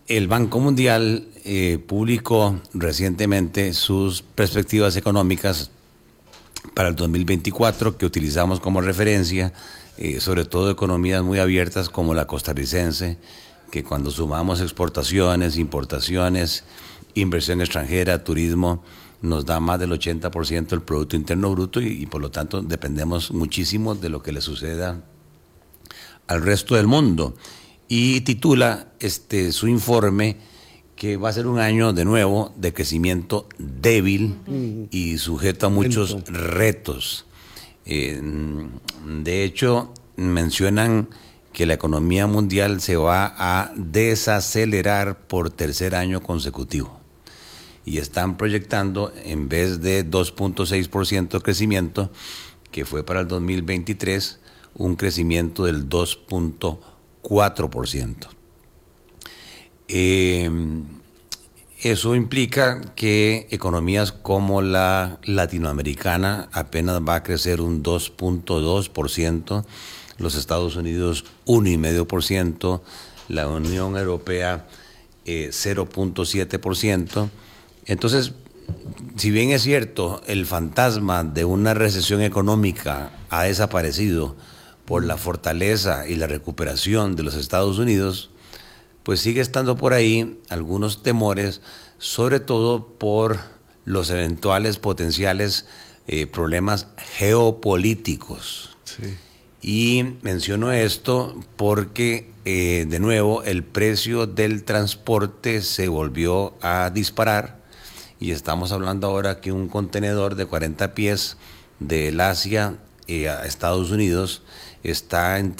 el Banco Mundial publicó recientemente sus perspectivas económicas para el 2024, que utilizamos como referencia, sobre todo economías muy abiertas como la costarricense, que cuando sumamos exportaciones, importaciones, inversión extranjera, turismo, nos da más del 80% del Producto Interno Bruto y por lo tanto dependemos muchísimo de lo que le suceda al resto del mundo. Y titula su informe que va a ser un año de nuevo de crecimiento débil y sujeto a muchos retos. De hecho, mencionan que la economía mundial se va a desacelerar por tercer año consecutivo. Y están proyectando, en vez de 2.6% de crecimiento, que fue para el 2023, un crecimiento del 2.4%. Eso implica que economías como la latinoamericana apenas va a crecer un 2.2%, los Estados Unidos 1,5%, la Unión Europea 0.7%. Entonces, si bien es cierto, el fantasma de una recesión económica ha desaparecido por la fortaleza y la recuperación de los Estados Unidos, pues sigue estando por ahí algunos temores, sobre todo por los eventuales potenciales problemas geopolíticos. Sí. Y menciono esto porque, de nuevo, el precio del transporte se volvió a disparar. Y estamos hablando ahora que un contenedor de 40 pies del Asia a Estados Unidos está en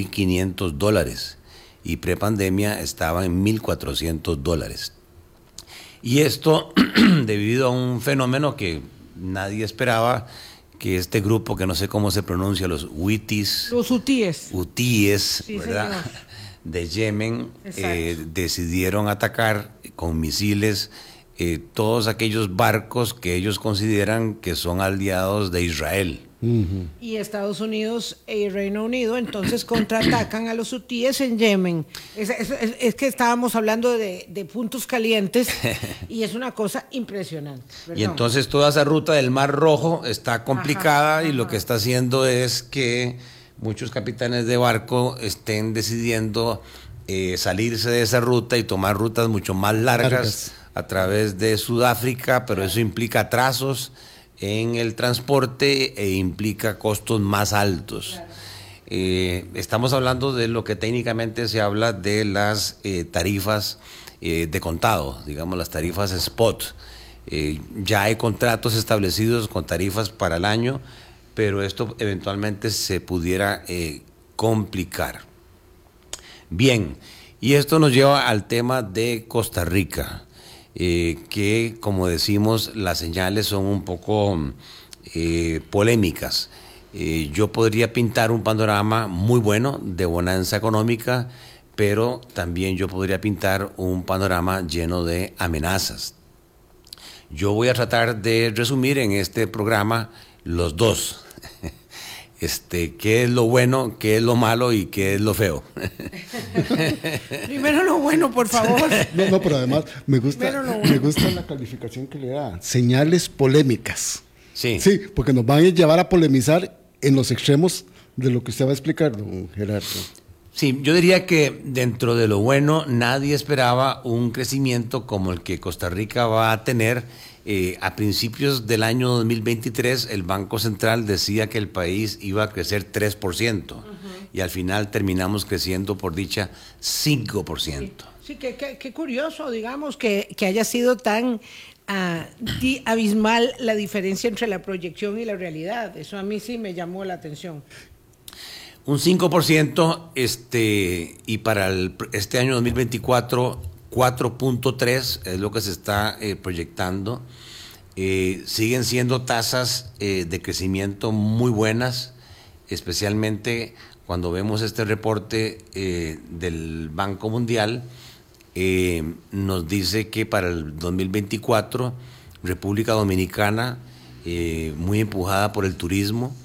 $3,500 y prepandemia estaba en $1,400. Y esto debido a un fenómeno que nadie esperaba, que este grupo, que no sé cómo se pronuncia, los huitis, los hutíes, sí, ¿verdad? De Yemen, decidieron atacar con misiles todos aquellos barcos que ellos consideran que son aliados de Israel. Y Estados Unidos y Reino Unido entonces contraatacan a los hutíes en Yemen. Es que estábamos hablando de puntos calientes y es una cosa impresionante. Perdón. Y entonces toda esa ruta del Mar Rojo está complicada, y lo que está haciendo es que muchos capitanes de barco estén decidiendo salirse de esa ruta y tomar rutas mucho más largas a través de Sudáfrica, pero eso implica atrasos en el transporte e implica costos más altos. Estamos hablando de lo que técnicamente se habla de las tarifas de contado, digamos las tarifas spot. Ya hay contratos establecidos con tarifas para el año, pero esto eventualmente se pudiera complicar. Bien, y esto nos lleva al tema de Costa Rica. Que, como decimos, las señales son un poco polémicas. Yo podría pintar un panorama muy bueno de bonanza económica, pero también yo podría pintar un panorama lleno de amenazas. Yo voy a tratar de resumir en este programa los dos. ¿Qué es lo bueno, qué es lo malo y qué es lo feo? Primero lo bueno, por favor. No, pero además me gusta la calificación que le da. Señales polémicas. Sí, porque nos van a llevar a polemizar en los extremos de lo que usted va a explicar, don Gerardo. Sí, yo diría que dentro de lo bueno, nadie esperaba un crecimiento como el que Costa Rica va a tener. A principios del año 2023, el Banco Central decía que el país iba a crecer 3%, y al final terminamos creciendo, por dicha, 5%. Sí, qué curioso, digamos, que haya sido tan abismal la diferencia entre la proyección y la realidad. Eso a mí sí me llamó la atención. Un 5%, y para este año 2024... 4.3 es lo que se está proyectando. Siguen siendo tasas de crecimiento muy buenas, especialmente cuando vemos este reporte del Banco Mundial. Nos dice que para el 2024 República Dominicana, muy empujada por el turismo,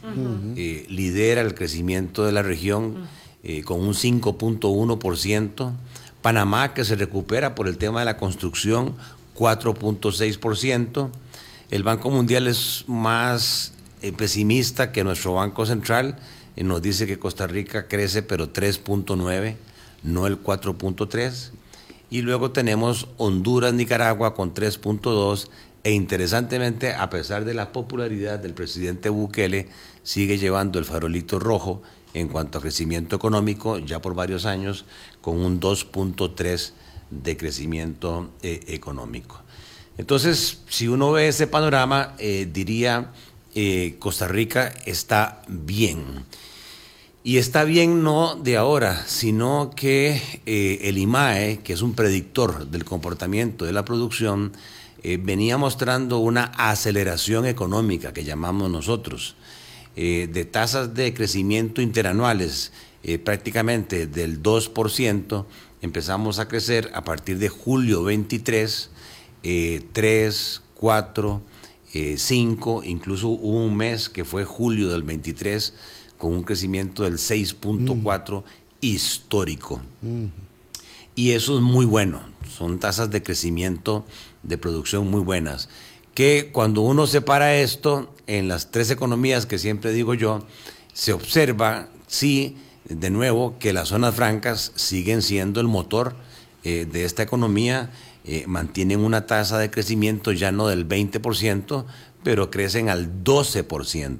lidera el crecimiento de la región con un 5.1%. Panamá, que se recupera por el tema de la construcción, 4.6%. El Banco Mundial es más pesimista que nuestro Banco Central, y nos dice que Costa Rica crece pero 3.9%, no el 4.3%. Y luego tenemos Honduras, Nicaragua con 3.2%, e interesantemente, a pesar de la popularidad del presidente Bukele, sigue llevando el farolito rojo en cuanto a crecimiento económico ya por varios años, con un 2.3% de crecimiento económico. Entonces, si uno ve ese panorama, diría Costa Rica está bien. Y está bien no de ahora, sino que el IMAE, que es un predictor del comportamiento de la producción, venía mostrando una aceleración económica que llamamos nosotros, de tasas de crecimiento interanuales prácticamente del 2%, empezamos a crecer a partir de julio 23, 3, 4, 5, incluso hubo un mes que fue julio del 23, con un crecimiento del 6.4 histórico. Y eso es muy bueno, son tasas de crecimiento de producción muy buenas, que cuando uno separa esto en las tres economías que siempre digo yo, se observa, sí, de nuevo, que las zonas francas siguen siendo el motor de esta economía, mantienen una tasa de crecimiento ya no del 20%, pero crecen al 12%.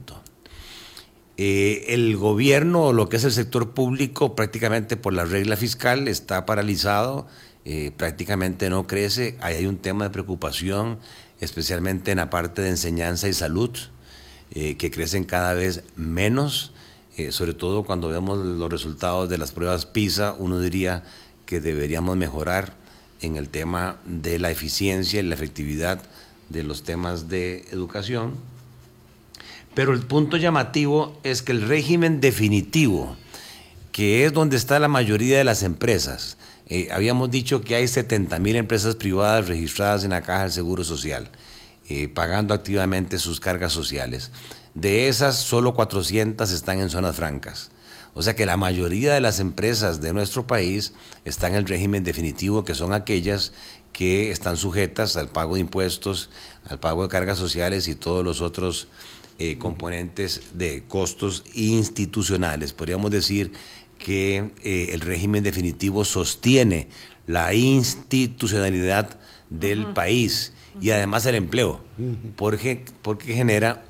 El gobierno, o lo que es el sector público, prácticamente por la regla fiscal está paralizado, prácticamente no crece. Ahí hay un tema de preocupación, especialmente en la parte de enseñanza y salud, que crecen cada vez menos, sobre todo cuando vemos los resultados de las pruebas PISA. Uno diría que deberíamos mejorar en el tema de la eficiencia y la efectividad de los temas de educación. Pero el punto llamativo es que el régimen definitivo, que es donde está la mayoría de las empresas, habíamos dicho que hay 70.000 empresas privadas registradas en la Caja del Seguro Social, pagando activamente sus cargas sociales. De esas, solo 400 están en zonas francas. O sea que la mayoría de las empresas de nuestro país están en el régimen definitivo, que son aquellas que están sujetas al pago de impuestos, al pago de cargas sociales y todos los otros componentes de costos institucionales. Podríamos decir que el régimen definitivo sostiene la institucionalidad del país y además el empleo, porque genera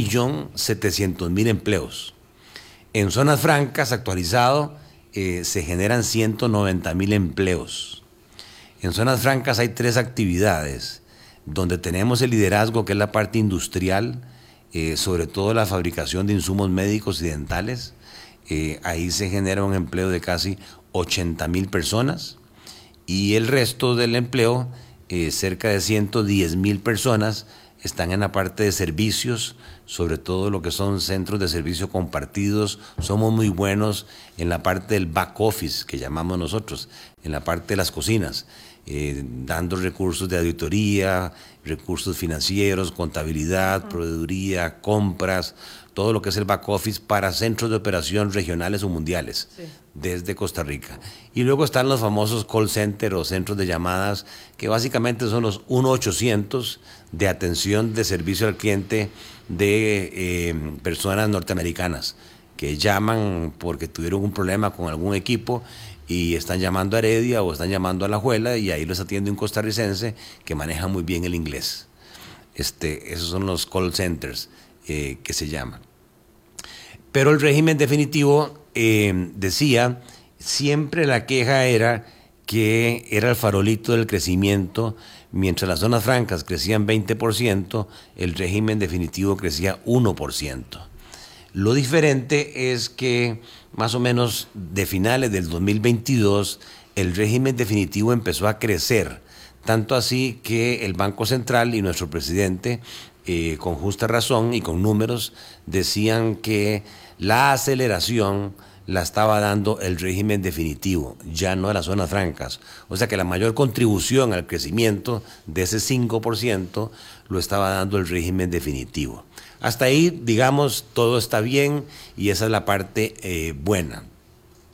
1.700.000 empleos. En zonas francas, actualizado, se generan 190.000 empleos. En zonas francas hay 3 actividades, donde tenemos el liderazgo, que es la parte industrial, sobre todo la fabricación de insumos médicos y dentales. Ahí se genera un empleo de casi 80.000 personas, y el resto del empleo, cerca de 110.000 personas, están en la parte de servicios, sobre todo lo que son centros de servicio compartidos. Somos muy buenos en la parte del back office, que llamamos nosotros, en la parte de las cocinas, dando recursos de auditoría, recursos financieros, contabilidad, proveeduría, compras, todo lo que es el back office para centros de operación regionales o mundiales, sí, desde Costa Rica. Y luego están los famosos call centers o centros de llamadas, que básicamente son los 1-800 de atención de servicio al cliente de personas norteamericanas que llaman porque tuvieron un problema con algún equipo y están llamando a Heredia o están llamando a Alajuela, y ahí los atiende un costarricense que maneja muy bien el inglés. Esos son los call centers que se llaman. Pero el régimen definitivo decía, siempre la queja era que era el farolito del crecimiento. Mientras las zonas francas crecían 20%, el régimen definitivo crecía 1%. Lo diferente es que más o menos de finales del 2022, el régimen definitivo empezó a crecer, tanto así que el Banco Central y nuestro presidente, con justa razón y con números, decían que la aceleración la estaba dando el régimen definitivo, ya no las zonas francas. O sea que la mayor contribución al crecimiento de ese 5% lo estaba dando el régimen definitivo. Hasta ahí, digamos, todo está bien, y esa es la parte buena.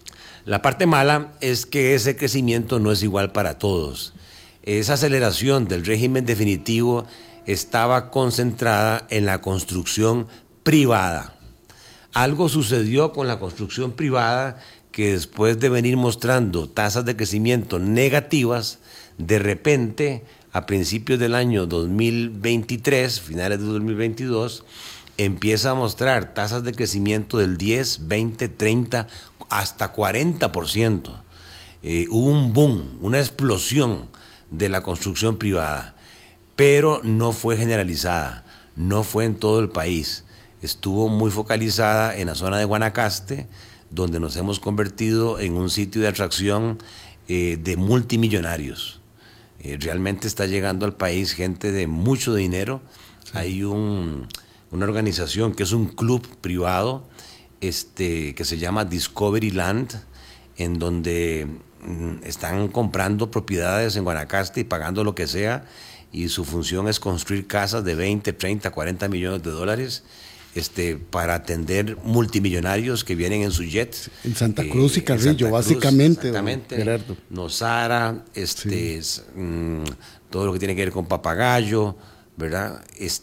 La parte mala es que ese crecimiento no es igual para todos. Esa aceleración del régimen definitivo estaba concentrada en la construcción privada. Algo sucedió con la construcción privada que después de venir mostrando tasas de crecimiento negativas, de repente, a principios del año 2023, finales de 2022, empieza a mostrar tasas de crecimiento del 10, 20, 30, hasta 40%. Hubo un boom, una explosión de la construcción privada, pero no fue generalizada, no fue en todo el país. Estuvo muy focalizada en la zona de Guanacaste, donde nos hemos convertido en un sitio de atracción de multimillonarios. Realmente está llegando al país gente de mucho dinero. Sí. Hay una organización que es un club privado que se llama Discovery Land, en donde están comprando propiedades en Guanacaste y pagando lo que sea, y su función es construir casas de 20, 30, 40 millones de dólares para atender multimillonarios que vienen en su jet. En Santa Cruz y Carrillo, básicamente. Exactamente. Gerardo. Nosara, Sí. todo lo que tiene que ver con Papagayo, ¿verdad?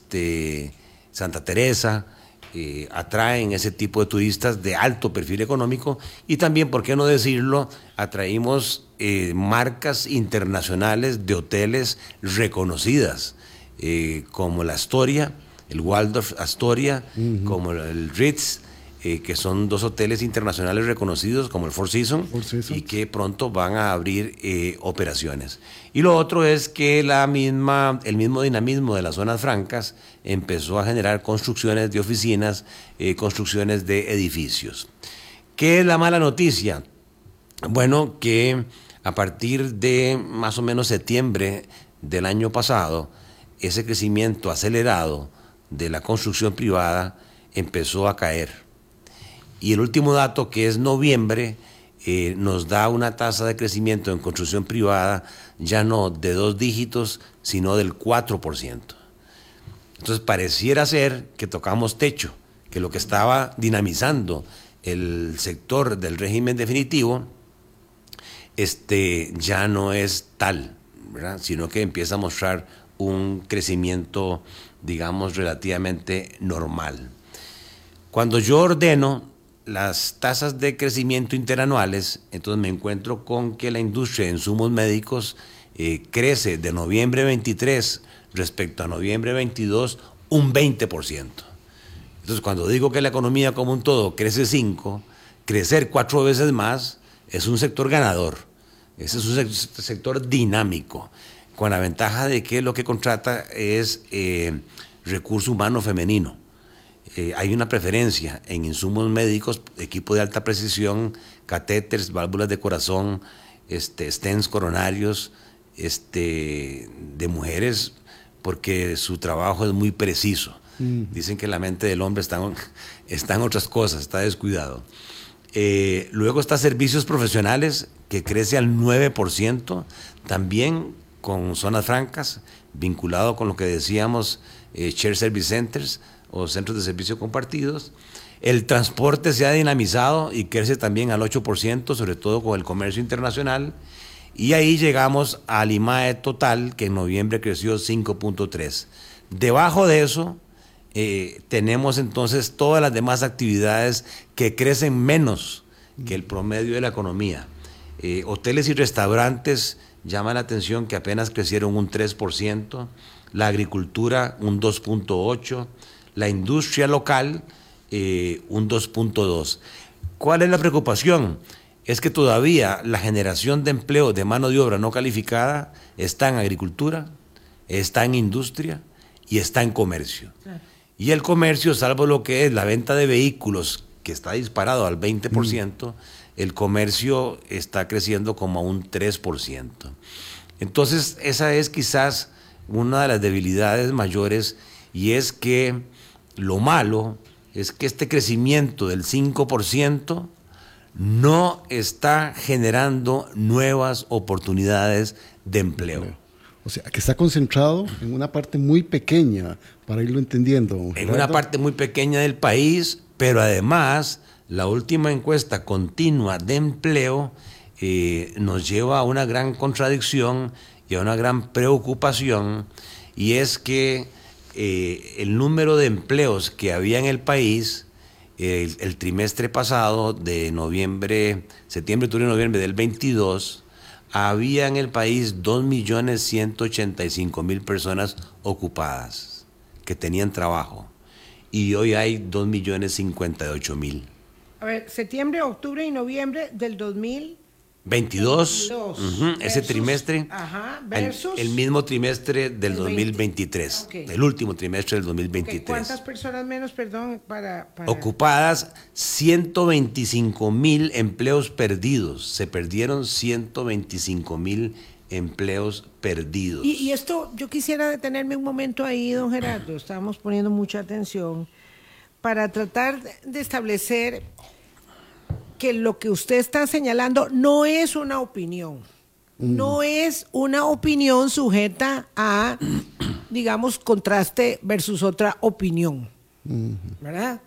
Santa Teresa, atraen ese tipo de turistas de alto perfil económico, y también, ¿por qué no decirlo?, atraímos marcas internacionales de hoteles reconocidas, como la Astoria, el Waldorf Astoria, como el Ritz, que son dos hoteles internacionales reconocidos, como el Four Seasons, y que pronto van a abrir operaciones. Y lo otro es que el mismo dinamismo de las zonas francas empezó a generar construcciones de oficinas, construcciones de edificios. ¿Qué es la mala noticia? Bueno, que a partir de más o menos septiembre del año pasado, ese crecimiento acelerado de la construcción privada empezó a caer. Y el último dato, que es noviembre, nos da una tasa de crecimiento en construcción privada ya no de 2 dígitos, sino del 4%. Entonces pareciera ser que tocamos techo, que lo que estaba dinamizando el sector del régimen definitivo ya no es tal, ¿verdad?, sino que empieza a mostrar un crecimiento, digamos, relativamente normal. Cuando yo ordeno las tasas de crecimiento interanuales, entonces me encuentro con que la industria de insumos médicos crece de noviembre 23 respecto a noviembre 22 un 20%. Entonces, cuando digo que la economía como un todo crece 5, crecer 4 veces más es un sector ganador. Ese es un sector dinámico, con la ventaja de que lo que contrata es recurso humano femenino. Hay una preferencia en insumos médicos, equipo de alta precisión, catéteres, válvulas de corazón, stents coronarios, de mujeres, porque su trabajo es muy preciso. Dicen que la mente del hombre está en otras cosas, está descuidado. Luego está servicios profesionales, que crece al 9%, también con zonas francas, vinculado con lo que decíamos, Shared Service Centers o centros de servicio compartidos. El transporte se ha dinamizado y crece también al 8%, sobre todo con el comercio internacional. Y ahí llegamos al IMAE total, que en noviembre creció 5.3. Debajo de eso, tenemos entonces todas las demás actividades que crecen menos que el promedio de la economía. Hoteles y restaurantes, llama la atención que apenas crecieron un 3%, la agricultura un 2.8%, la industria local un 2.2%. ¿Cuál es la preocupación? Es que todavía la generación de empleo de mano de obra no calificada está en agricultura, está en industria y está en comercio. Claro. Y el comercio, salvo lo que es la venta de vehículos, que está disparado al 20%, el comercio está creciendo como a un 3%. Entonces, esa es quizás una de las debilidades mayores, y es que lo malo es que este crecimiento del 5% no está generando nuevas oportunidades de empleo. O sea, que está concentrado en una parte muy pequeña, para irlo entendiendo. En una parte muy pequeña del país, pero además la última encuesta continua de empleo nos lleva a una gran contradicción y a una gran preocupación, y es que el número de empleos que había en el país el trimestre pasado de septiembre, octubre y noviembre del 22, había en el país 2.185.000 personas ocupadas que tenían trabajo, y hoy hay 2.058.000. A ver, septiembre, octubre y noviembre del 2022, ese trimestre, versus el mismo trimestre del 2023, okay. El último trimestre del 2023. Okay. ¿Cuántas personas menos, perdón, para...? Ocupadas, 125.000 empleos perdidos. Se perdieron 125.000 empleos perdidos. Y esto, yo quisiera detenerme un momento ahí, don Gerardo, estábamos poniendo mucha atención para tratar de establecer que lo que usted está señalando no es una opinión, no es una opinión sujeta a, digamos, contraste versus otra opinión, ¿verdad?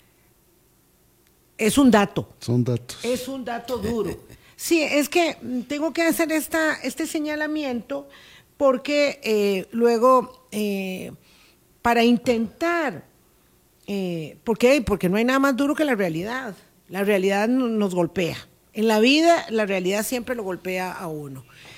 Es un dato. Son datos. Es un dato duro. Sí, es que tengo que hacer este señalamiento porque luego, para intentar, ¿por qué? Porque no hay nada más duro que la realidad. La realidad nos golpea. En la vida, la realidad siempre lo golpea a uno.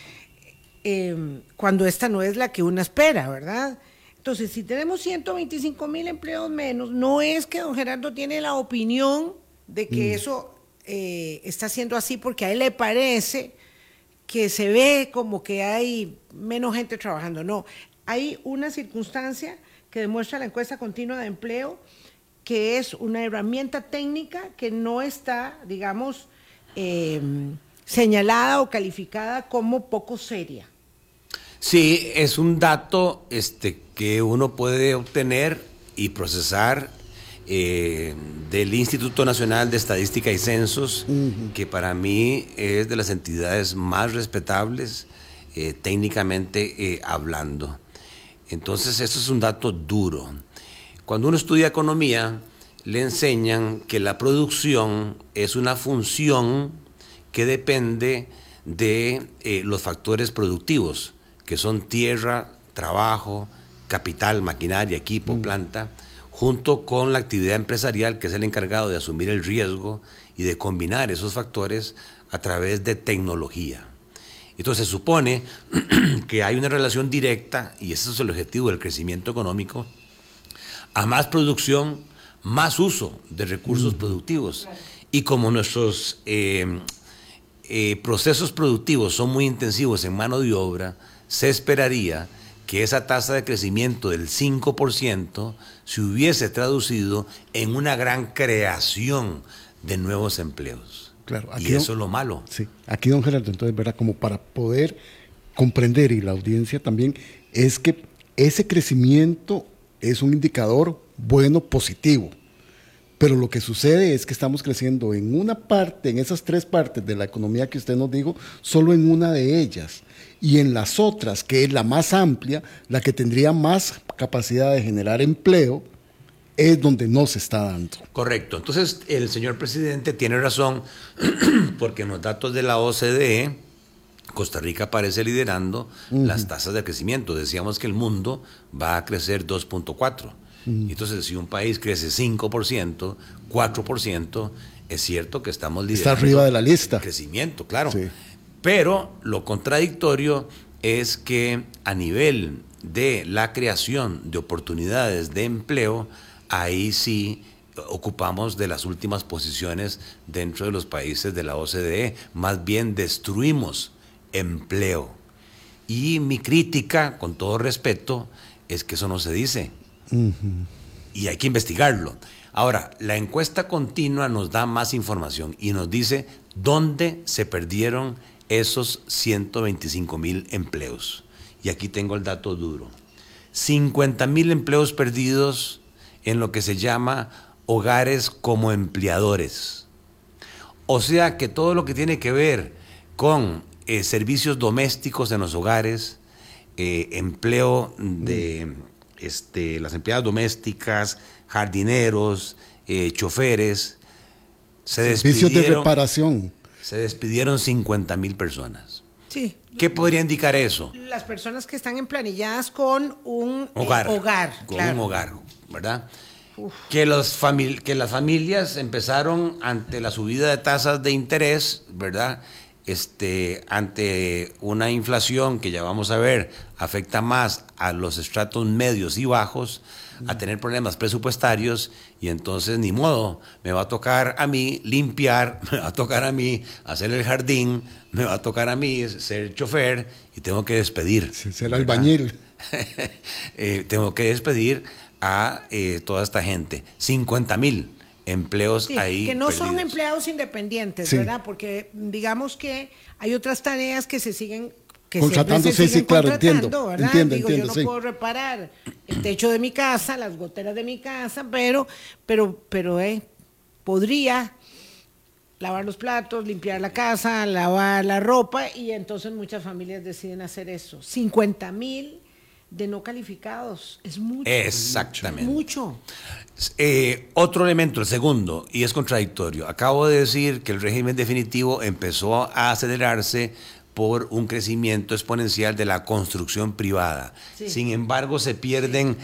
Cuando esta no es la que uno espera, ¿verdad? Entonces, si tenemos 125.000 empleos menos, no es que don Gerardo tiene la opinión de que eso está siendo así porque a él le parece que se ve como que hay menos gente trabajando. No, hay una circunstancia que demuestra la encuesta continua de empleo, que es una herramienta técnica que no está, digamos, señalada o calificada como poco seria. Sí, es un dato que uno puede obtener y procesar del Instituto Nacional de Estadística y Censos, que para mí es de las entidades más respetables técnicamente hablando. Entonces, esto es un dato duro. Cuando uno estudia economía, le enseñan que la producción es una función que depende de los factores productivos, que son tierra, trabajo, capital, maquinaria, equipo, planta, junto con la actividad empresarial, que es el encargado de asumir el riesgo y de combinar esos factores a través de tecnología. Entonces se supone que hay una relación directa, y ese es el objetivo del crecimiento económico, a más producción, más uso de recursos productivos. Y como nuestros procesos productivos son muy intensivos en mano de obra, se esperaría que esa tasa de crecimiento del 5% se hubiese traducido en una gran creación de nuevos empleos. Claro, y eso es lo malo. Sí, aquí don Gerardo, entonces, ¿verdad? Como para poder comprender, y la audiencia también, es que ese crecimiento es un indicador bueno, positivo, pero lo que sucede es que estamos creciendo en una parte, en esas tres partes de la economía que usted nos dijo, solo en una de ellas, y en las otras, que es la más amplia, la que tendría más capacidad de generar empleo, es donde no se está dando. Correcto. Entonces, el señor presidente tiene razón, porque en los datos de la OCDE, Costa Rica aparece liderando las tasas de crecimiento. Decíamos que el mundo va a crecer 2.4%. Entonces, si un país crece 5%, 4%, es cierto que estamos liderando. Está arriba de la lista. Crecimiento, claro. Sí. Pero lo contradictorio es que a nivel de la creación de oportunidades de empleo, ahí sí ocupamos de las últimas posiciones dentro de los países de la OCDE. Más bien destruimos empleo. Y mi crítica, con todo respeto, es que eso no se dice. Y hay que investigarlo. Ahora, la encuesta continua nos da más información y nos dice dónde se perdieron esos 125.000 empleos. Y aquí tengo el dato duro. 50.000 empleos perdidos en lo que se llama hogares como empleadores. O sea que todo lo que tiene que ver con servicios domésticos en los hogares, empleo de las empleadas domésticas, jardineros, choferes, Servicios de reparación. Se despidieron 50,000 personas. Sí. ¿Qué podría indicar eso? Las personas que están emplanilladas con un Hogar. Con claro. Un hogar, ¿verdad? Que las familias empezaron ante la subida de tasas de interés, ¿verdad? Ante una inflación que ya vamos a ver afecta más a los estratos medios y bajos, a tener problemas presupuestarios, y entonces ni modo, me va a tocar a mí limpiar, me va a tocar a mí hacer el jardín, me va a tocar a mí ser chofer y tengo que despedir. Ser albañil. Tengo que despedir a toda esta gente. 50,000 empleos ahí que no perdidos. son empleados independientes, ¿verdad? Porque digamos que hay otras tareas que se siguen contratando, claro, entiendo, ¿verdad? Entiendo, yo no puedo reparar el techo de mi casa, las goteras de mi casa, pero podría lavar los platos, limpiar la casa, lavar la ropa, y entonces muchas familias deciden hacer eso. 50,000 de no calificados, es mucho. Exactamente. Mucho. Otro elemento, el segundo, y es contradictorio. Acabo de decir que el régimen definitivo empezó a acelerarse por un crecimiento exponencial de la construcción privada. Sí. Sin embargo, se pierden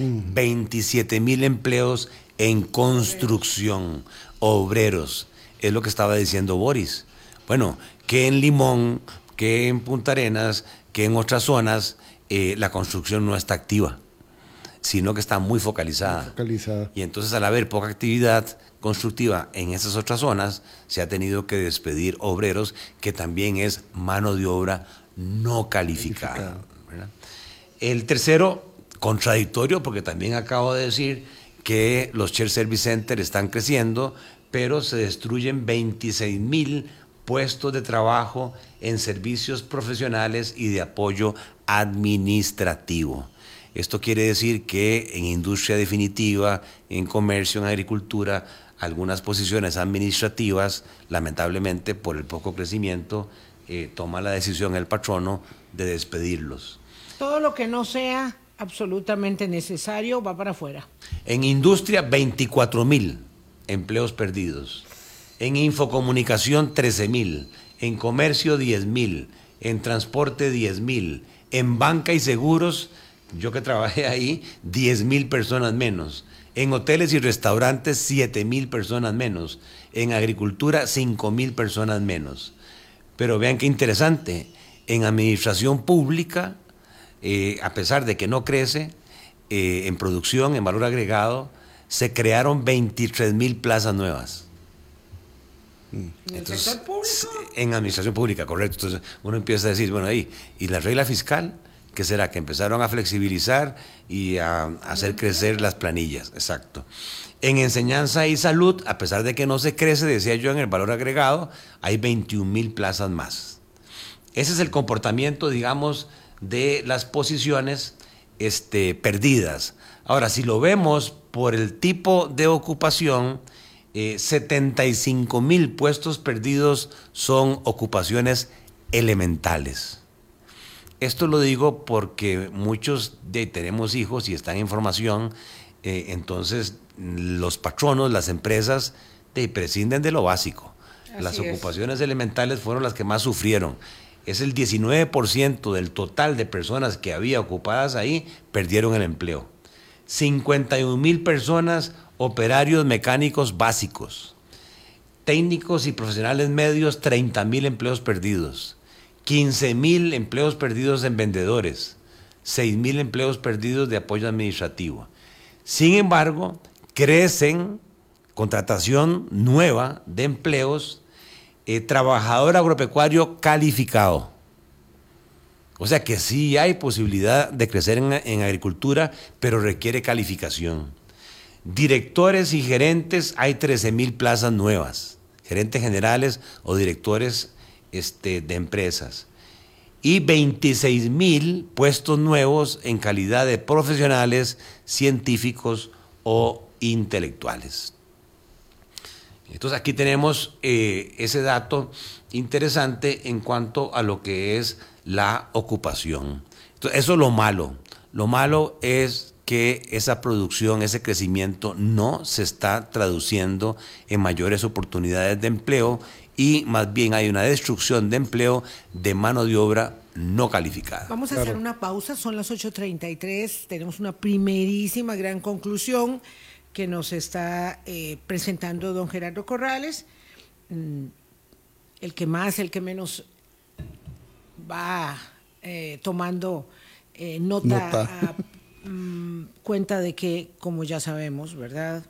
27,000 empleos en construcción, obreros. Es lo que estaba diciendo Boris. Bueno, que en Limón, que en Punta Arenas, que en otras zonas, la construcción no está activa, sino que está muy focalizada. Y entonces, al haber poca actividad constructiva en esas otras zonas, se ha tenido que despedir obreros, que también es mano de obra no calificada. ¿Verdad? El tercero, contradictorio, porque también acabo de decir que los Shared Service Centers están creciendo, pero se destruyen 26,000 puestos de trabajo en servicios profesionales y de apoyo administrativo. Esto quiere decir que en industria definitiva, en comercio, en agricultura, algunas posiciones administrativas, lamentablemente por el poco crecimiento, toma la decisión el patrono de despedirlos. Todo lo que no sea absolutamente necesario va para afuera. En industria, 24,000 empleos perdidos. En infocomunicación, 13,000. En comercio, 10,000. En transporte, 10,000. En banca y seguros, yo que trabajé ahí, 10,000 personas menos. En hoteles y restaurantes, 7,000 personas menos. En agricultura, 5,000 personas menos. Pero vean qué interesante, en administración pública, a pesar de que no crece, en producción, en valor agregado, se crearon 23,000 plazas nuevas. ¿En el sector público? En administración pública, correcto. Entonces uno empieza a decir, bueno, ahí, ¿y la regla fiscal? ¿Qué será? Que empezaron a flexibilizar y a hacer crecer las planillas. Exacto. En enseñanza y salud, a pesar de que no se crece, decía yo, en el valor agregado, hay 21,000 plazas más. Ese es el comportamiento, digamos, de las posiciones perdidas. Ahora, si lo vemos por el tipo de ocupación, 75,000 puestos perdidos son ocupaciones elementales. Esto lo digo porque muchos tenemos hijos y están en formación, entonces los patronos, las empresas, prescinden de lo básico. Las ocupaciones elementales fueron las que más sufrieron. Es el 19% del total de personas que había ocupadas ahí, perdieron el empleo. 51,000 personas, operarios mecánicos básicos. Técnicos y profesionales medios, 30,000 empleos perdidos. 15,000 empleos perdidos en vendedores, 6,000 empleos perdidos de apoyo administrativo. Sin embargo, crecen contratación nueva de empleos, trabajador agropecuario calificado. O sea que sí hay posibilidad de crecer en agricultura, pero requiere calificación. Directores y gerentes, hay 13,000 plazas nuevas, gerentes generales o directores de empresas, y 26,000 puestos nuevos en calidad de profesionales, científicos o intelectuales. Entonces aquí tenemos ese dato interesante en cuanto a lo que es la ocupación. Entonces, eso es lo malo. Lo malo es que esa producción, ese crecimiento no se está traduciendo en mayores oportunidades de empleo y más bien hay una destrucción de empleo de mano de obra no calificada. Vamos a hacer una pausa, son las 8:33, tenemos una primerísima gran conclusión que nos está presentando don Gerardo Corrales, el que más, el que menos va tomando nota. Cuenta de que, como ya sabemos, ¿verdad?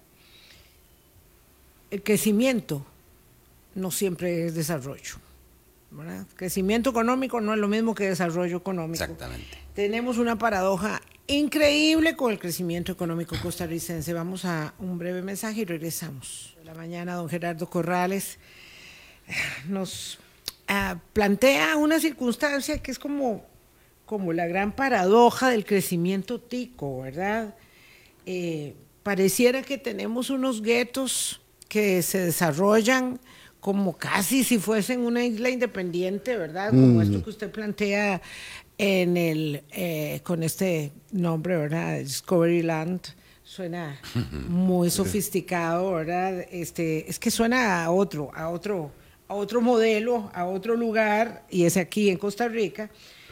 El crecimiento no siempre es desarrollo, ¿verdad? Crecimiento económico no es lo mismo que desarrollo económico. Exactamente. Tenemos una paradoja increíble con el crecimiento económico costarricense. Vamos a un breve mensaje y regresamos. De la mañana, don Gerardo Corrales nos plantea una circunstancia que es como la gran paradoja del crecimiento tico, ¿verdad? Pareciera que tenemos unos guetos que se desarrollan como casi si fuesen una isla independiente, ¿verdad? Como esto que usted plantea en con este nombre, ¿verdad? Discovery Land. Suena muy sofisticado, ¿verdad? Es que suena a otro modelo, a otro lugar, y es aquí en Costa Rica.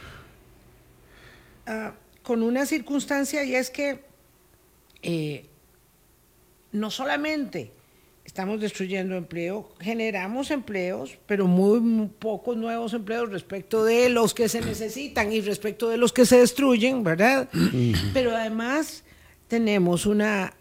Con una circunstancia, y es que no solamente estamos destruyendo empleo, generamos empleos, pero muy pocos nuevos empleos respecto de los que se necesitan y respecto de los que se destruyen, ¿verdad? Pero además tenemos una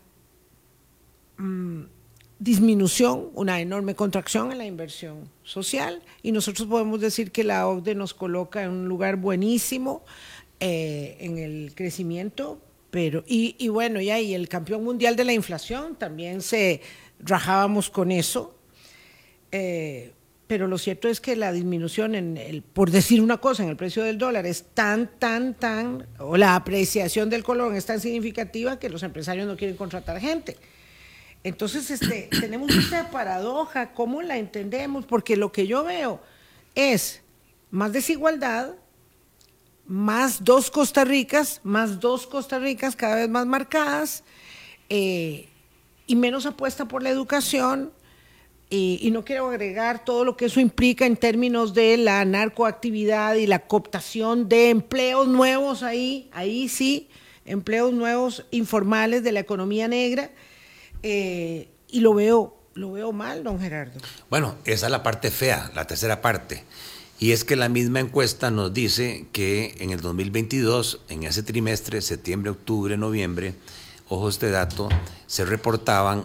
disminución, una enorme contracción en la inversión social, y nosotros podemos decir que la OCDE nos coloca en un lugar buenísimo en el crecimiento, pero y bueno, y ahí el campeón mundial de la inflación también rajábamos con eso, pero lo cierto es que la disminución por decir una cosa, en el precio del dólar es o la apreciación del colón es tan significativa que los empresarios no quieren contratar gente. Entonces tenemos esta paradoja, ¿cómo la entendemos? Porque lo que yo veo es más desigualdad, más dos Costa Ricas cada vez más marcadas, y menos apuesta por la educación, y no quiero agregar todo lo que eso implica en términos de la narcoactividad y la cooptación de empleos nuevos ahí sí, empleos nuevos informales de la economía negra, y lo veo mal, don Gerardo. Bueno, esa es la parte fea, la tercera parte. Y es que la misma encuesta nos dice que en el 2022, en ese trimestre, septiembre, octubre, noviembre, ojo este dato, se reportaban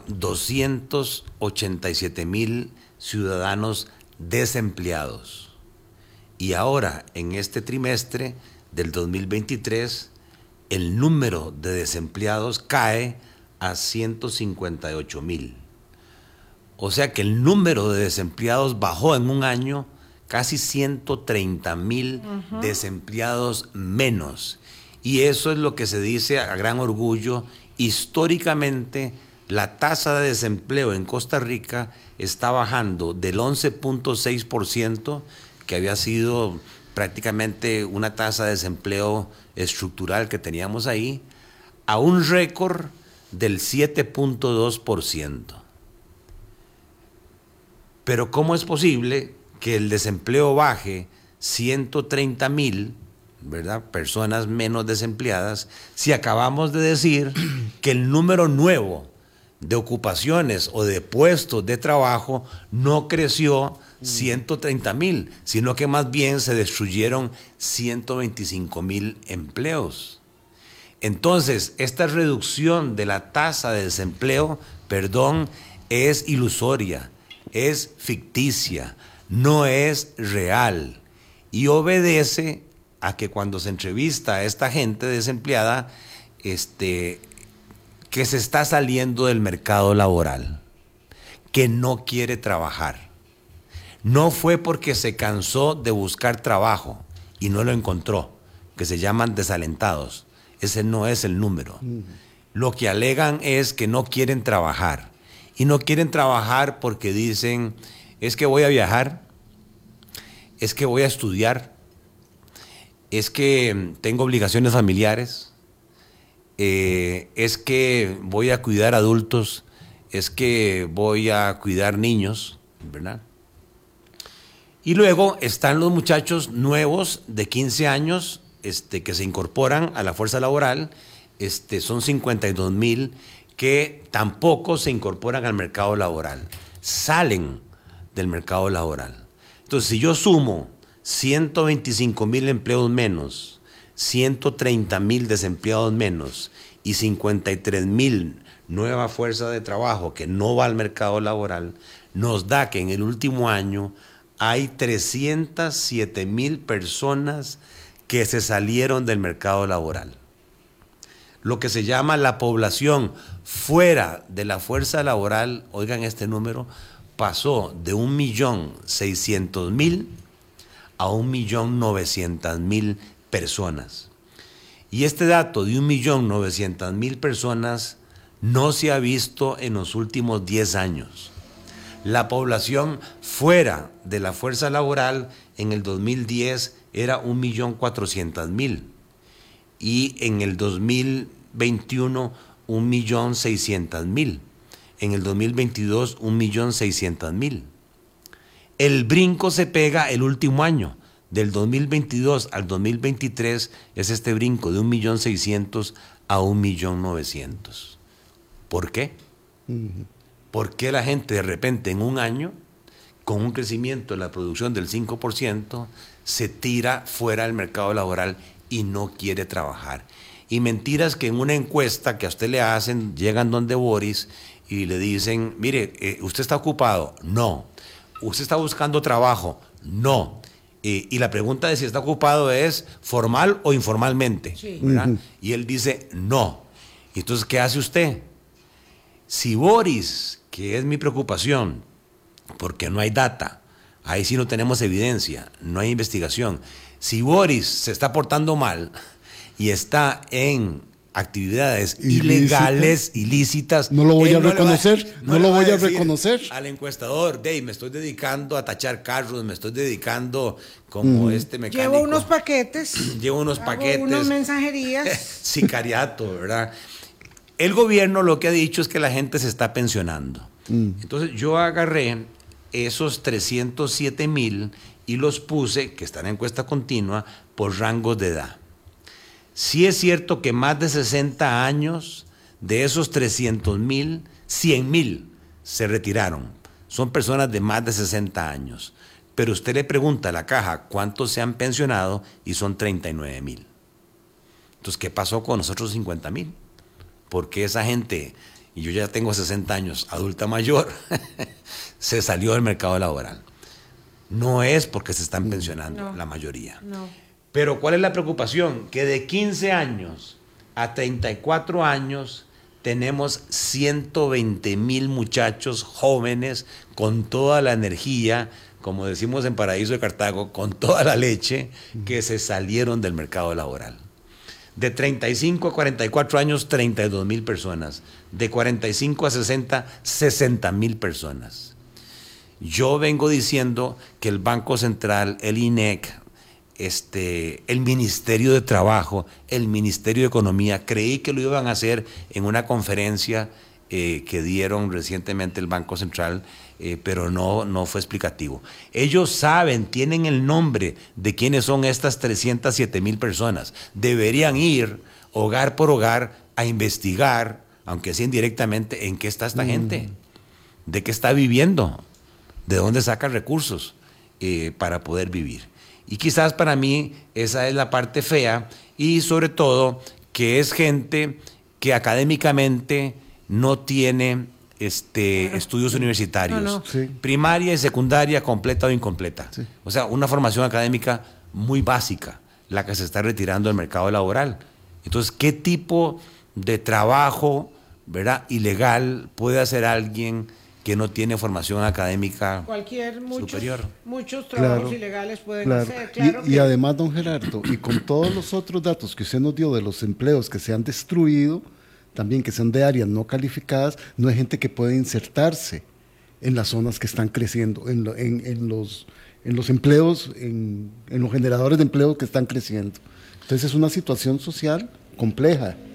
287,000 ciudadanos desempleados. Y ahora, en este trimestre del 2023, el número de desempleados cae a 158,000. O sea que el número de desempleados bajó en un año casi 130,000 desempleados menos. Y eso es lo que se dice a gran orgullo. Históricamente, la tasa de desempleo en Costa Rica está bajando del 11.6%, que había sido prácticamente una tasa de desempleo estructural que teníamos ahí, a un récord del 7.2%. Pero ¿cómo es posible que el desempleo baje 130,000, ¿verdad?, personas menos desempleadas, si acabamos de decir que el número nuevo de ocupaciones o de puestos de trabajo no creció 130,000, sino que más bien se destruyeron 125,000 empleos? Entonces, esta reducción de la tasa de desempleo, es ilusoria, es ficticia, no es real, y obedece a que cuando se entrevista a esta gente desempleada, que se está saliendo del mercado laboral, que no quiere trabajar. No fue porque se cansó de buscar trabajo y no lo encontró, que se llaman desalentados. Ese no es el número. Lo que alegan es que no quieren trabajar. Y no quieren trabajar porque dicen, es que voy a viajar, es que voy a estudiar, es que tengo obligaciones familiares, es que voy a cuidar adultos, es que voy a cuidar niños, ¿verdad? Y luego están los muchachos nuevos de 15 años que se incorporan a la fuerza laboral, son 52,000 que tampoco se incorporan al mercado laboral, salen del mercado laboral. Entonces, si yo sumo 125,000 empleos menos, 130,000 desempleados menos y 53,000 nueva fuerza de trabajo que no va al mercado laboral, nos da que en el último año hay 307,000 personas que se salieron del mercado laboral. Lo que se llama la población fuera de la fuerza laboral, oigan este número, pasó de 1,600,000 a 1,900,000 personas. Y este dato de 1,900,000 personas no se ha visto en los últimos 10 años. La población fuera de la fuerza laboral en el 2010 era 1,400,000 y en el 2021 1,600,000. En el 2022 1,600,000. El brinco se pega el último año. Del 2022 al 2023 es este brinco de 1,600,000 a 1,900,000. ¿Por qué? ¿Por qué la gente de repente en un año, con un crecimiento de la producción del 5%, se tira fuera del mercado laboral y no quiere trabajar? Y mentiras que en una encuesta que a usted le hacen, llegan donde Boris y le dicen, mire, ¿usted está ocupado? No. ¿Usted está buscando trabajo? No. Y la pregunta de si está ocupado es formal o informalmente. Sí. Y él dice no. ¿Y entonces qué hace usted? Si Boris, que es mi preocupación, porque no hay data, ahí sí no tenemos evidencia, no hay investigación. Si Boris se está portando mal y está en actividades ilegales, ilícitas, no lo voy a reconocer, no lo voy a reconocer. Al encuestador, me estoy dedicando a tachar carros, me estoy dedicando como este mecánico. Llevo unos paquetes. Llevo unos paquetes. Unas mensajerías. Sicariato, ¿verdad? El gobierno lo que ha dicho es que la gente se está pensionando. Entonces yo agarré esos 307,000 y los puse, que están en encuesta continua, por rangos de edad. Sí es cierto que más de 60 años de esos 300,000, 100,000 se retiraron. Son personas de más de 60 años. Pero usted le pregunta a la caja cuántos se han pensionado y son 39,000. Entonces, ¿qué pasó con nosotros 50,000? Porque esa gente, y yo ya tengo 60 años, adulta mayor, se salió del mercado laboral. No es porque se están pensionando la mayoría. No. Pero ¿cuál es la preocupación? Que de 15 años a 34 años tenemos 120,000 muchachos jóvenes con toda la energía, como decimos en Paraíso de Cartago, con toda la leche, que se salieron del mercado laboral. De 35 a 44 años, 32,000 personas. De 45 a 60, 60,000 personas. Yo vengo diciendo que el Banco Central, el INEC, el Ministerio de Trabajo, el Ministerio de Economía, creí que lo iban a hacer en una conferencia que dieron recientemente el Banco Central, pero no fue explicativo. Ellos saben, tienen el nombre de quiénes son estas 307,000 personas. Deberían ir hogar por hogar a investigar, aunque sea indirectamente, en qué está esta gente, de qué está viviendo, de dónde sacan recursos para poder vivir. Y quizás para mí esa es la parte fea, y sobre todo que es gente que académicamente no tiene estudios universitarios, Sí. primaria y secundaria completa o incompleta. Sí. O sea, una formación académica muy básica, la que se está retirando del mercado laboral. Entonces, ¿qué tipo de trabajo, ¿verdad?, ilegal puede hacer alguien que no tiene formación académica superior? Muchos trabajos ilegales pueden hacer. Y además, don Gerardo, y con todos los otros datos que usted nos dio de los empleos que se han destruido, también que son de áreas no calificadas, no hay gente que puede insertarse en las zonas que están creciendo, en los empleos, en los generadores de empleo que están creciendo. Entonces es una situación social compleja.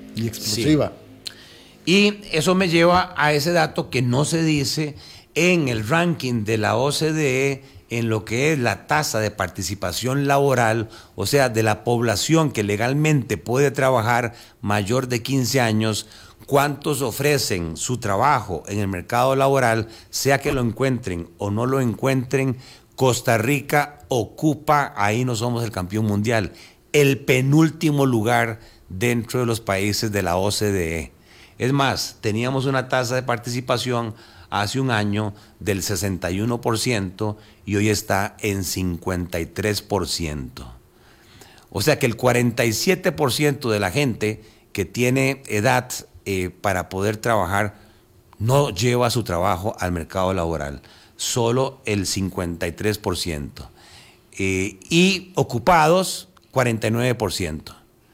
y explosiva. Sí. Y eso me lleva a ese dato que no se dice en el ranking de la OCDE en lo que es la tasa de participación laboral, o sea, de la población que legalmente puede trabajar mayor de 15 años, cuántos ofrecen su trabajo en el mercado laboral, sea que lo encuentren o no lo encuentren. Costa Rica ocupa, ahí no somos el campeón mundial, el penúltimo lugar dentro de los países de la OCDE. Es más, teníamos una tasa de participación hace un año del 61% y hoy está en 53%. O sea que el 47% de la gente que tiene edad para poder trabajar no lleva su trabajo al mercado laboral, solo el 53%. Y ocupados, 49%.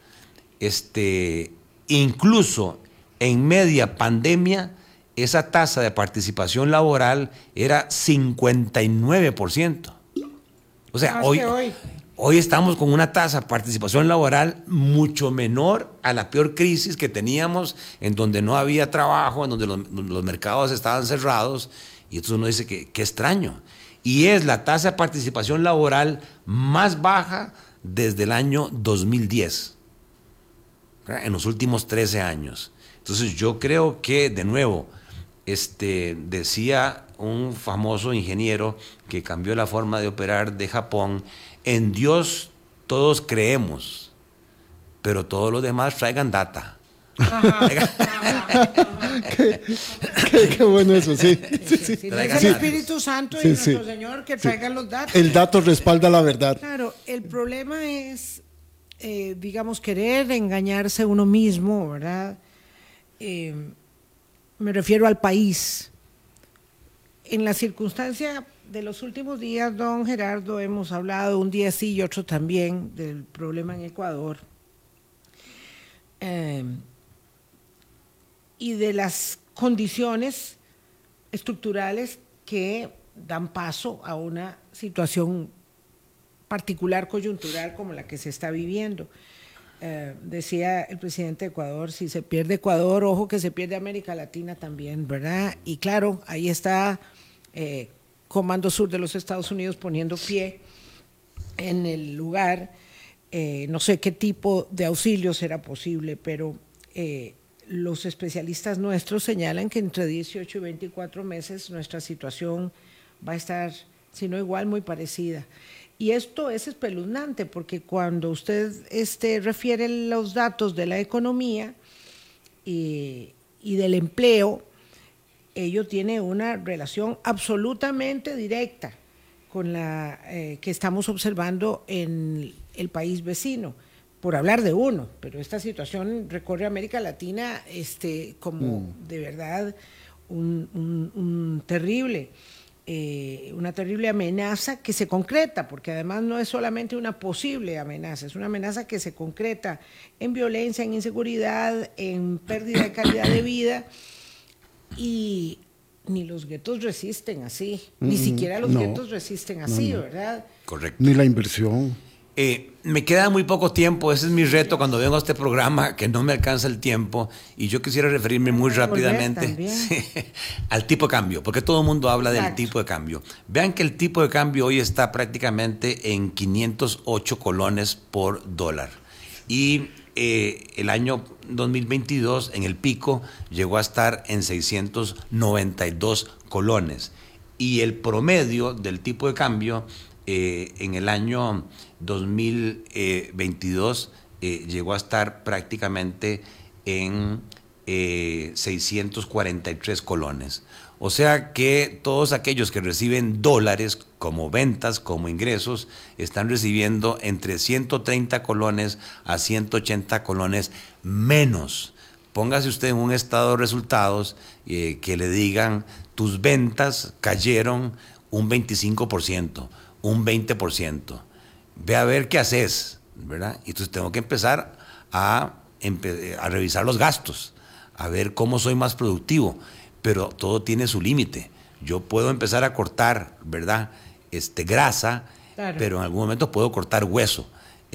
Incluso en media pandemia, esa tasa de participación laboral era 59%. O sea, hoy estamos con una tasa de participación laboral mucho menor a la peor crisis que teníamos, en donde no había trabajo, en donde los mercados estaban cerrados, y entonces uno dice que qué extraño. Y es la tasa de participación laboral más baja desde el año 2010, ¿verdad? En los últimos 13 años. Entonces yo creo que, de nuevo, decía un famoso ingeniero que cambió la forma de operar de Japón: en Dios todos creemos, pero todos los demás traigan data. Qué bueno eso, sí. Es el Espíritu Santo y nuestro Señor que traigan los datos. El dato respalda la verdad. Claro, el problema es, digamos, querer engañarse uno mismo, ¿verdad? Me refiero al país. En la circunstancia de los últimos días, don Gerardo, hemos hablado un día sí y otro también del problema en Ecuador, y de las condiciones estructurales que dan paso a una situación particular, coyuntural, como la que se está viviendo. Decía el presidente de Ecuador: si se pierde Ecuador, ojo que se pierde América Latina también, ¿verdad? Y claro, ahí está Comando Sur de los Estados Unidos poniendo pie en el lugar. No sé qué tipo de auxilio será posible, pero los especialistas nuestros señalan que entre 18 y 24 meses nuestra situación va a estar, si no igual, muy parecida. Y esto es espeluznante, porque cuando usted refiere los datos de la economía y del empleo, ello tiene una relación absolutamente directa con la que estamos observando en el país vecino, por hablar de uno, pero esta situación recorre América Latina como de verdad una terrible amenaza que se concreta, porque además no es solamente una posible amenaza, es una amenaza que se concreta en violencia, en inseguridad, en pérdida de calidad de vida, y ni los guetos resisten así, ni siquiera los guetos resisten así, ¿verdad? Correcto. Ni la inversión. Me queda muy poco tiempo, ese es mi reto cuando vengo a este programa, que no me alcanza el tiempo, y yo quisiera referirme muy rápidamente al tipo de cambio, porque todo el mundo habla del tipo de cambio. Vean que el tipo de cambio hoy está prácticamente en 508 colones por dólar, y el año 2022, en el pico, llegó a estar en 692 colones, y el promedio del tipo de cambio en el año 2022 llegó a estar prácticamente en 643 colones. O sea que todos aquellos que reciben dólares como ventas, como ingresos, están recibiendo entre 130 colones a 180 colones menos. Póngase usted en un estado de resultados que le digan: tus ventas cayeron un 25%, un 20%. Ve a ver qué haces, ¿verdad? Y entonces tengo que empezar a revisar los gastos, a ver cómo soy más productivo, pero todo tiene su límite. Yo puedo empezar a cortar, ¿verdad? Grasa, claro, pero en algún momento puedo cortar hueso.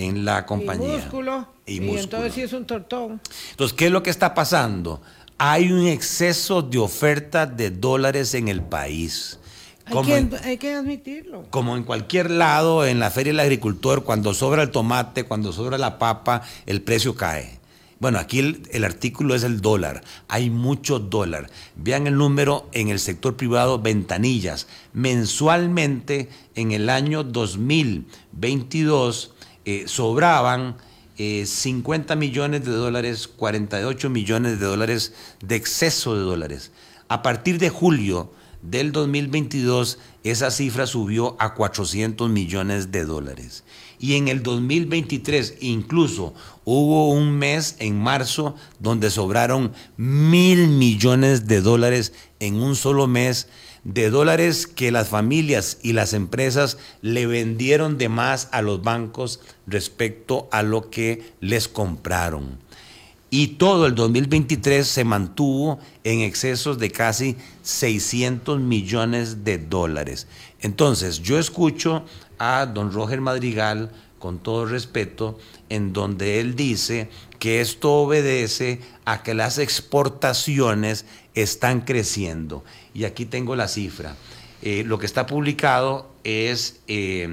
en la compañía. Y entonces sí es un tortón. Entonces, ¿qué es lo que está pasando? Hay un exceso de oferta de dólares en el país. Hay que admitirlo. Como en cualquier lado, en la Feria del Agricultor, cuando sobra el tomate, cuando sobra la papa, el precio cae. Bueno, aquí el artículo es el dólar. Hay mucho dólar. Vean el número en el sector privado, ventanillas. Mensualmente, en el año 2022, sobraban 50 millones de dólares, 48 millones de dólares de exceso de dólares. A partir de julio del 2022, esa cifra subió a 400 millones de dólares. Y en el 2023 incluso hubo un mes en marzo donde sobraron 1.000 millones de dólares en un solo mes, de dólares que las familias y las empresas le vendieron de más a los bancos respecto a lo que les compraron. Y todo el 2023 se mantuvo en excesos de casi 600 millones de dólares. Entonces, yo escucho a don Roger Madrigal, con todo respeto, en donde él dice que esto obedece a que las exportaciones están creciendo. Y aquí tengo la cifra. Lo que está publicado es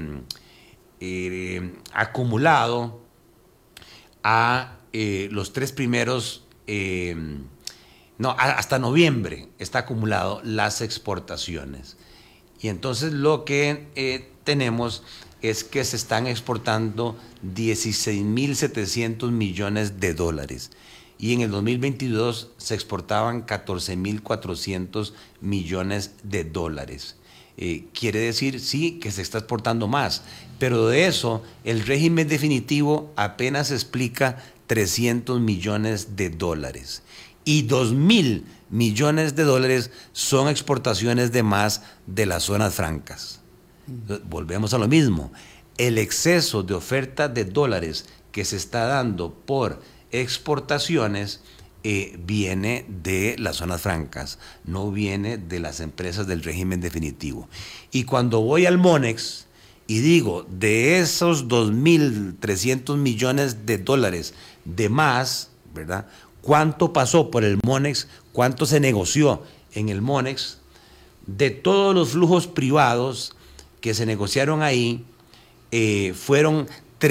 acumulado a los tres primeros, hasta noviembre está acumulado las exportaciones. Y entonces lo que tenemos es que se están exportando 16.700 millones de dólares. Y en el 2022 se exportaban 14.400 millones de dólares. Quiere decir, sí, que se está exportando más, pero de eso el régimen definitivo apenas explica 300 millones de dólares. Y 2.000 millones de dólares son exportaciones de más de las zonas francas. Volvemos a lo mismo. El exceso de oferta de dólares que se está dando por exportaciones viene de las zonas francas, no viene de las empresas del régimen definitivo. Y cuando voy al Monex y digo, de esos 2.300 millones de dólares de más, ¿verdad? ¿Cuánto pasó por el Monex? ¿Cuánto se negoció en el Monex? De todos los flujos privados que se negociaron ahí, fueron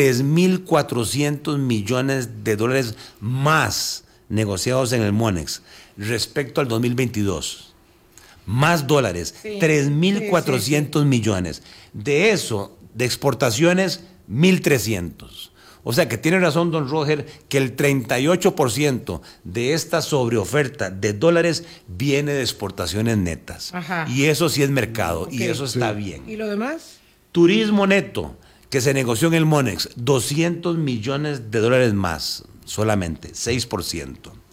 3.400 millones de dólares más negociados en el Monex respecto al 2022. Más dólares, sí, 3.400 millones. De eso, de exportaciones, 1.300. O sea que tiene razón don Roger que el 38% de esta sobreoferta de dólares viene de exportaciones netas. Ajá. Y eso sí es mercado, okay, y eso está bien. ¿Y lo demás? Turismo neto, que se negoció en el Monex, 200 millones de dólares más, solamente, 6%.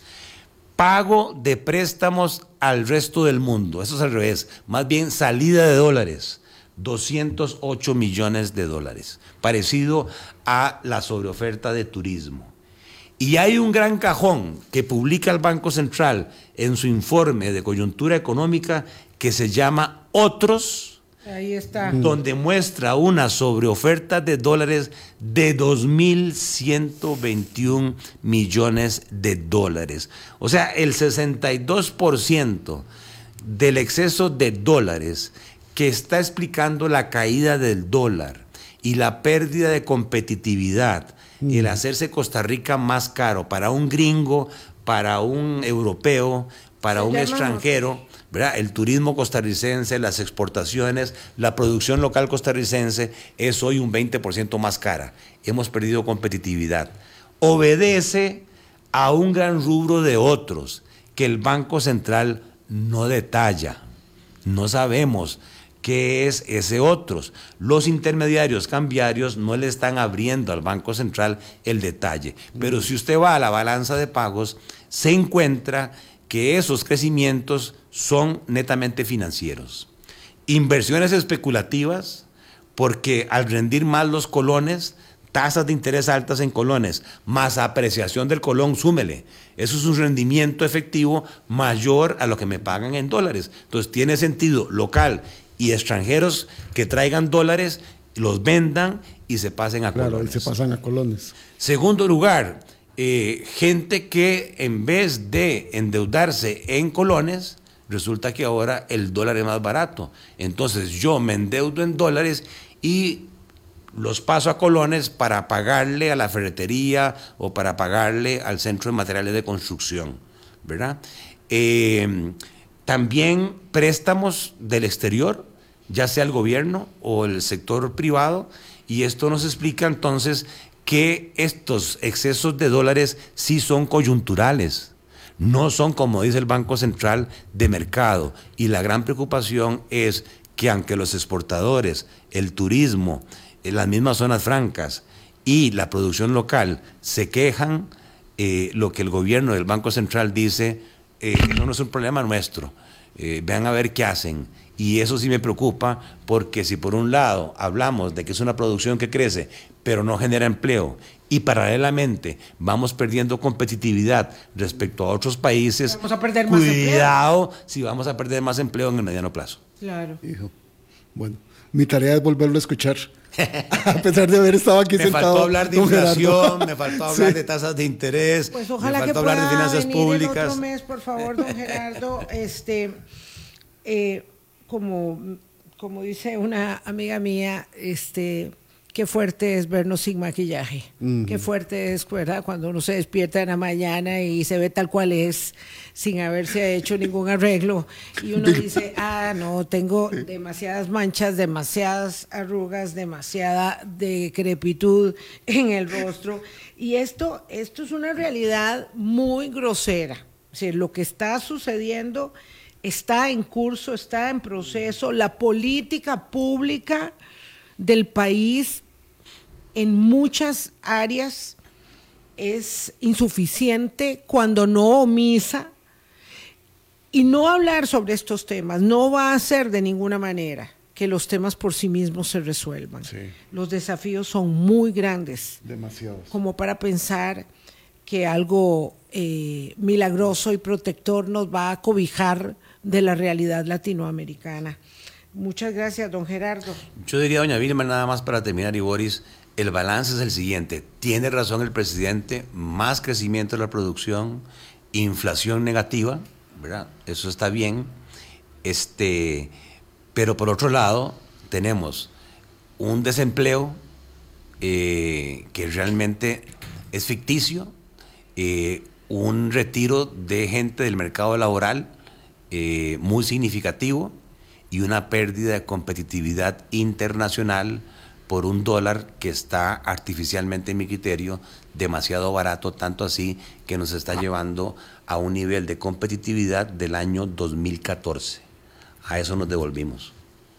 Pago de préstamos al resto del mundo, eso es al revés, más bien salida de dólares, 208 millones de dólares, parecido a la sobreoferta de turismo. Y hay un gran cajón que publica el Banco Central en su informe de coyuntura económica que se llama Otros. Ahí está. Donde muestra una sobreoferta de dólares de 2.121 millones de dólares. O sea, el 62% del exceso de dólares que está explicando la caída del dólar y la pérdida de competitividad, el hacerse Costa Rica más caro para un gringo, para un europeo, para un extranjero, ¿verdad? El turismo costarricense, las exportaciones, la producción local costarricense es hoy un 20% más cara. Hemos perdido competitividad. Obedece a un gran rubro de otros que el Banco Central no detalla. No sabemos qué es ese otros. Los intermediarios cambiarios no le están abriendo al Banco Central el detalle. Pero si usted va a la balanza de pagos, se encuentra que esos crecimientos son netamente financieros. Inversiones especulativas, porque al rendir más los colones, tasas de interés altas en colones, más apreciación del colón, súmele. Eso es un rendimiento efectivo mayor a lo que me pagan en dólares. Entonces tiene sentido local y extranjeros que traigan dólares los vendan y se pasen a colones. Y se pasan a colones. Segundo lugar, gente que en vez de endeudarse en colones, resulta que ahora el dólar es más barato. Entonces yo me endeudo en dólares y los paso a colones para pagarle a la ferretería o para pagarle al centro de materiales de construcción, ¿verdad? También préstamos del exterior, ya sea el gobierno o el sector privado, y esto nos explica entonces que estos excesos de dólares sí son coyunturales, no son, como dice el Banco Central, de mercado. Y la gran preocupación es que aunque los exportadores, el turismo, en las mismas zonas francas y la producción local se quejan, lo que el gobierno del Banco Central dice, eso no es un problema nuestro, vean a ver qué hacen. Y eso sí me preocupa, porque si por un lado hablamos de que es una producción que crece, pero no genera empleo, y paralelamente vamos perdiendo competitividad respecto a otros países, vamos a perder más cuidado si vamos a perder más empleo en el mediano plazo. Claro. Hijo. Bueno, mi tarea es volverlo a escuchar. A pesar de haber estado aquí me sentado. Me faltó hablar de inflación, me faltó hablar de tasas de interés, pues ojalá me faltó que hablar de finanzas venir públicas. El otro mes, por favor, don Gerardo. Como dice una amiga mía, qué fuerte es vernos sin maquillaje. Qué fuerte es, ¿verdad? Cuando uno se despierta en la mañana y se ve tal cual es, sin haberse hecho ningún arreglo. Y uno dice, no, tengo demasiadas manchas, demasiadas arrugas, demasiada decrepitud en el rostro. Y esto es una realidad muy grosera. O sea, lo que está sucediendo está en curso, está en proceso. La política pública del país en muchas áreas es insuficiente, cuando no omisa, y no hablar sobre estos temas no va a hacer de ninguna manera que los temas por sí mismos se resuelvan. Sí. Los desafíos son muy grandes, demasiados, como para pensar que algo milagroso y protector nos va a cobijar de la realidad latinoamericana. Muchas gracias, don Gerardo. Yo diría, doña Vilma, nada más para terminar, y Boris, el balance es el siguiente. Tiene razón el presidente, más crecimiento de la producción, inflación negativa, ¿verdad? Eso está bien. Pero por otro lado, tenemos un desempleo que realmente es ficticio, un retiro de gente del mercado laboral muy significativo, y una pérdida de competitividad internacional por un dólar que está artificialmente, en mi criterio, demasiado barato, tanto así que nos está llevando a un nivel de competitividad del año 2014. A eso nos devolvimos.